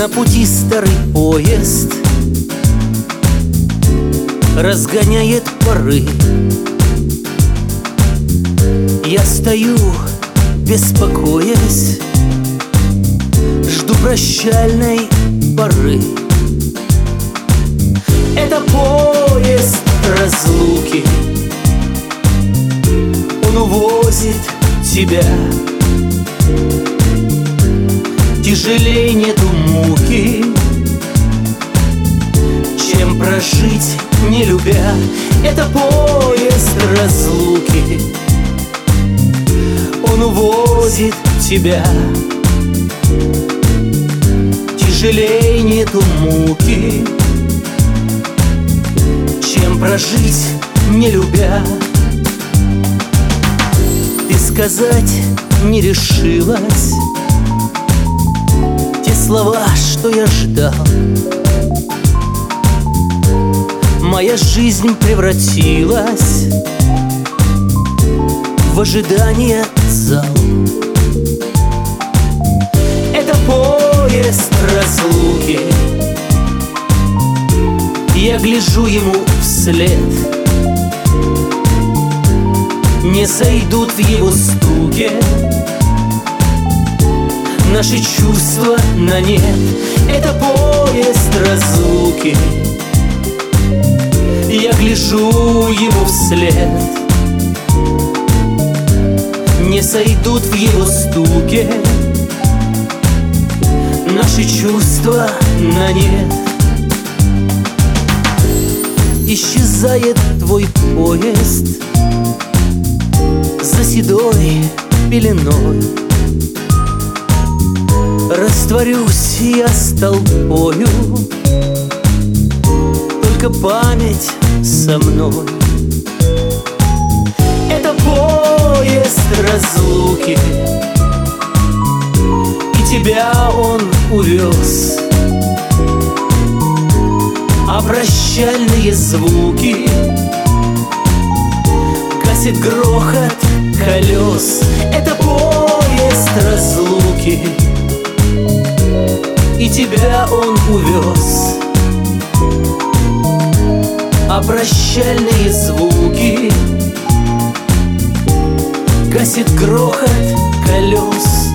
На пути старый поезд разгоняет пары. Я стою, беспокоясь, жду прощальной поры. Это поезд разлуки, он увозит тебя. Тяжелей нету муки, чем прожить не любя. Это поезд разлуки, он увозит тебя. Тяжелей нету муки, чем прожить не любя. Ты сказать не решилась те слова, что я ждал. Моя жизнь превратилась в ожидание зал. Это поезд разлуки, я гляжу ему вслед. Не сойдут в его стуке наши чувства на нет. Это поезд разлуки, я гляжу ему вслед. Не сойдут в его стуке наши чувства на нет. Исчезает твой поезд за седой пеленой. Растворюсь я с толпою, только память со мной. Это поезд разлуки, и тебя он увез. А прощальные звуки гасит грохот колес. Это поезд разлуки, и тебя он увез. А прощальные звуки гасит грохот колес.